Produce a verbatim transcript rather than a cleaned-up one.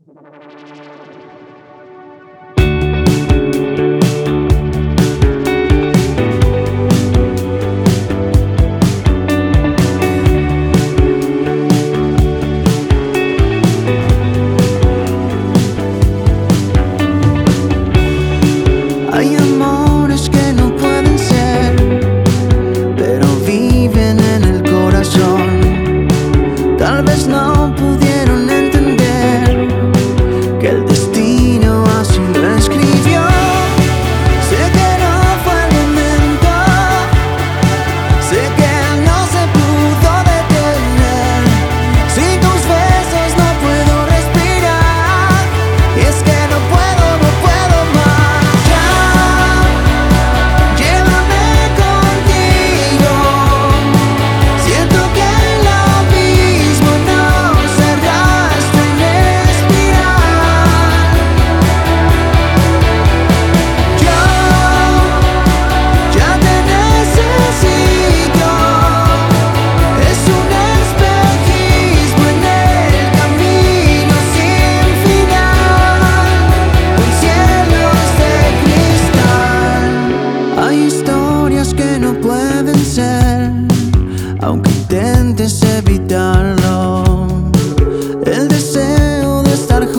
Hay amores que no pueden ser, pero viven en el corazón. Tal vez no pudieron entender que el destino así lo escribió. Sé que no fue el momento, sé que no se pudo detener. Sin tus besos no puedo respirar, y es que no puedo, no puedo más. Ya, llévame contigo. Siento que el abismo nos arrastra en espiral. Yo ya te necesito. Es un espejismo en el camino sin final, con cielos de cristal. Hay historias que no pueden ser, aunque intentes evitarlo. El deseo de estar juntos